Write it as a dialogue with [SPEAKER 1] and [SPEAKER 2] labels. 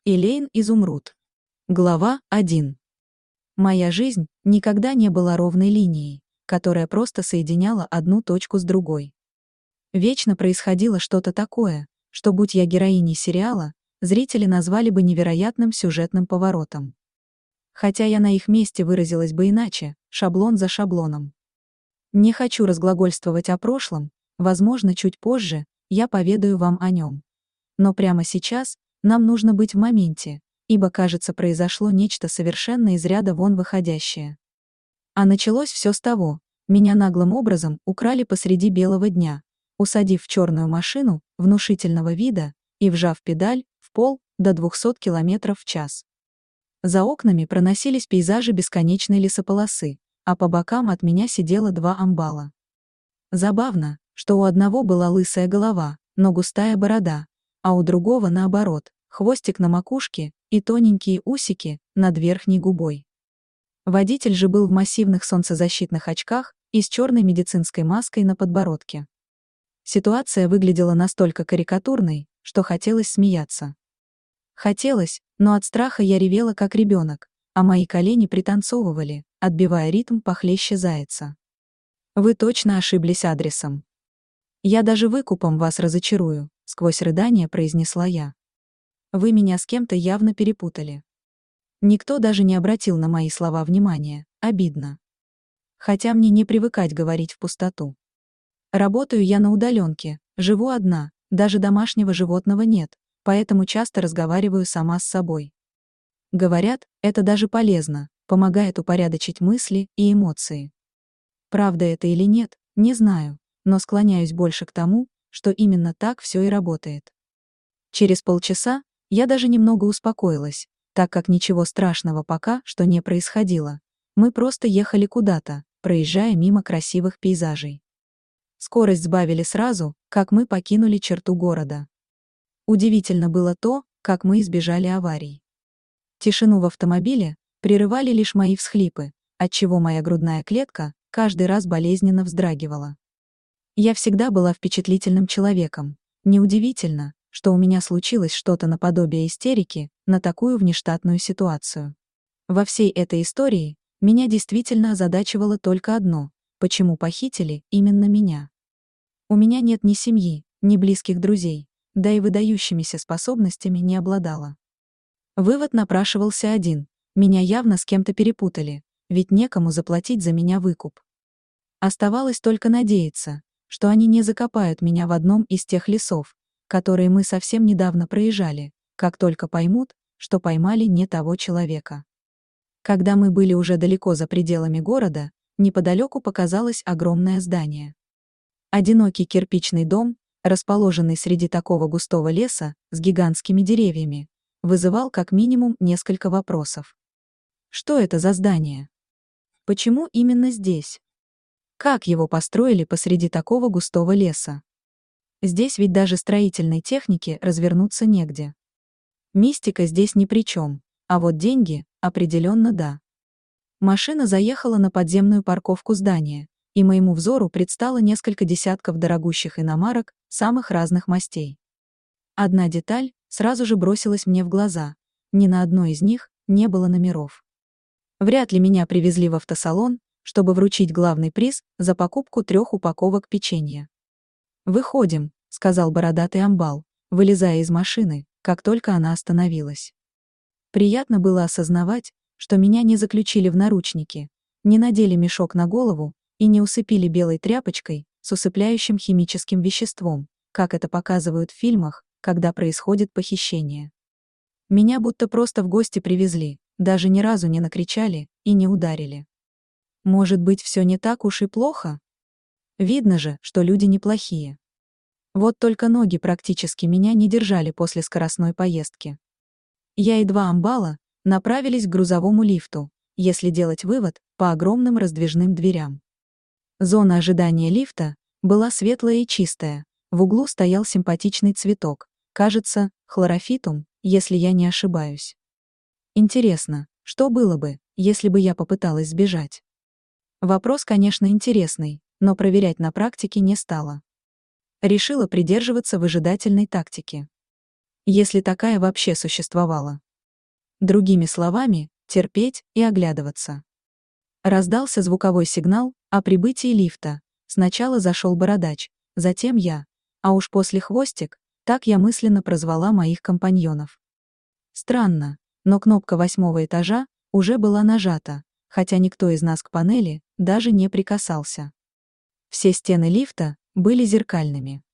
[SPEAKER 1] Элейн Изумруд. Глава 1. Моя жизнь никогда не была ровной линией, которая просто соединяла одну точку с другой. Вечно происходило что-то такое, что, будь я героиней сериала, зрители назвали бы невероятным сюжетным поворотом. Хотя я на их месте выразилась бы иначе, шаблон за шаблоном. Не хочу разглагольствовать о прошлом, возможно, чуть позже я поведаю вам о нем. Но прямо сейчас нам нужно быть в моменте, ибо, кажется, произошло нечто совершенно из ряда вон выходящее. А началось все с того: меня наглым образом украли посреди белого дня, усадив в черную машину внушительного вида и вжав педаль в пол до 200 км в час. За окнами проносились пейзажи бесконечной лесополосы, а по бокам от меня сидело два амбала. Забавно, что у одного была лысая голова, но густая борода, а у другого, наоборот, хвостик на макушке и тоненькие усики над верхней губой. Водитель же был в массивных солнцезащитных очках и с черной медицинской маской на подбородке. Ситуация выглядела настолько карикатурной, что хотелось смеяться. Хотелось, но от страха я ревела как ребенок, а мои колени пританцовывали, отбивая ритм похлеще зайца. Вы точно ошиблись адресом. Я даже выкупом вас разочарую, сквозь рыдания произнесла я. Вы меня с кем-то явно перепутали. Никто даже не обратил на мои слова внимания, обидно. Хотя мне не привыкать говорить в пустоту. Работаю я на удаленке, живу одна, даже домашнего животного нет, поэтому часто разговариваю сама с собой. Говорят, это даже полезно, помогает упорядочить мысли и эмоции. Правда это или нет, не знаю, но склоняюсь больше к тому, что именно так все и работает. Через полчаса я даже немного успокоилась, так как ничего страшного пока что не происходило. Мы просто ехали куда-то, проезжая мимо красивых пейзажей. Скорость сбавили сразу, как мы покинули черту города. Удивительно было то, как мы избежали аварий. Тишину в автомобиле прерывали лишь мои всхлипы, отчего моя грудная клетка каждый раз болезненно вздрагивала. Я всегда была впечатлительным человеком. Неудивительно, что у меня случилось что-то наподобие истерики на такую внештатную ситуацию. Во всей этой истории меня действительно озадачивало только одно: почему похитили именно меня. У меня нет ни семьи, ни близких друзей, да и выдающимися способностями не обладала. Вывод напрашивался один: меня явно с кем-то перепутали, ведь некому заплатить за меня выкуп. Оставалось только надеяться, что они не закопают меня в одном из тех лесов, которые мы совсем недавно проезжали, как только поймут, что поймали не того человека. Когда мы были уже далеко за пределами города, неподалеку показалось огромное здание. Одинокий кирпичный дом, расположенный среди такого густого леса с гигантскими деревьями, вызывал как минимум несколько вопросов. Что это за здание? Почему именно здесь? Как его построили посреди такого густого леса? Здесь ведь даже строительной технике развернуться негде. Мистика здесь ни при чем, а вот деньги определенно да. Машина заехала на подземную парковку здания, и моему взору предстало несколько десятков дорогущих иномарок самых разных мастей. Одна деталь сразу же бросилась мне в глаза: ни на одной из них не было номеров. Вряд ли меня привезли в автосалон, чтобы вручить главный приз за покупку 3 упаковок печенья. «Выходим», — сказал бородатый амбал, вылезая из машины, как только она остановилась. Приятно было осознавать, что меня не заключили в наручники, не надели мешок на голову и не усыпили белой тряпочкой с усыпляющим химическим веществом, как это показывают в фильмах, когда происходит похищение. Меня будто просто в гости привезли, даже ни разу не накричали и не ударили. Может быть, все не так уж и плохо? Видно же, что люди неплохие. Вот только ноги практически меня не держали после скоростной поездки. Я и два амбала направились к грузовому лифту, если делать вывод по огромным раздвижным дверям. Зона ожидания лифта была светлая и чистая, в углу стоял симпатичный цветок, кажется, хлорофитум, если я не ошибаюсь. Интересно, что было бы, если бы я попыталась сбежать? Вопрос, конечно, интересный, но проверять на практике не стала. Решила придерживаться выжидательной тактики. если такая вообще существовала. Другими словами, терпеть и оглядываться. Раздался звуковой сигнал о прибытии лифта. Сначала зашел бородач, затем я, а уж после хвостик, так я мысленно прозвала моих компаньонов. Странно, но кнопка 8-го этажа уже была нажата, хотя никто из нас к панели даже не прикасался. Все стены лифта были зеркальными.